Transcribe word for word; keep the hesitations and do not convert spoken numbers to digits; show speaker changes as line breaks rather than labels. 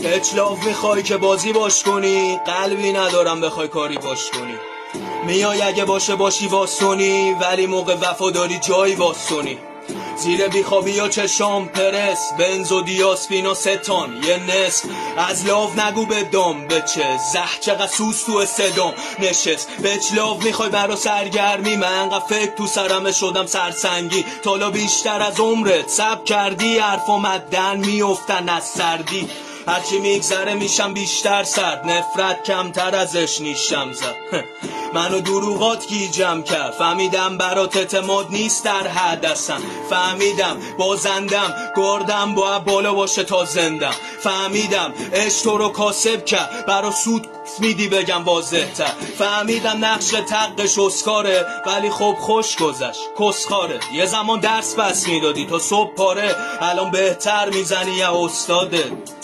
اچلاف میخوای که بازی باش کنی، قلبی ندارم بخوای کاری باش کنی. میای اگه باشه باشی واسونی، ولی موقع وفاداری جایی واسونی. زیر بیخوابی یا چشام پرس، بنزو دیاسپین و ستان یه نصف از لاو نگو به دام بچه زه چقدر سوز تو صدام نشست. بچ لاو میخوای برا سرگرمی، من انقدر فکر تو سرمه شدم سرسنگی. تالا بیشتر از عمرت سب کردی، حرفا مدن میافتن از سردی. هرچی میگذره میشم بیشتر سرد، نفرت کمتر ازش نیشم زد. منو دروغات گیجم کرد، فهمیدم برات اعتماد نیست در حد هستم. فهمیدم بازندم گردم باید بالا باشه تا زندم. فهمیدم عشق تو رو کاسب کرد، برا سود میدی بگم واضح تر. فهمیدم نقش تقش اسکاره، ولی خب خوش گذشت کسخاره. یه زمان درس بس میدادی تا صبح پاره، الان بهتر میزنی یا استاده.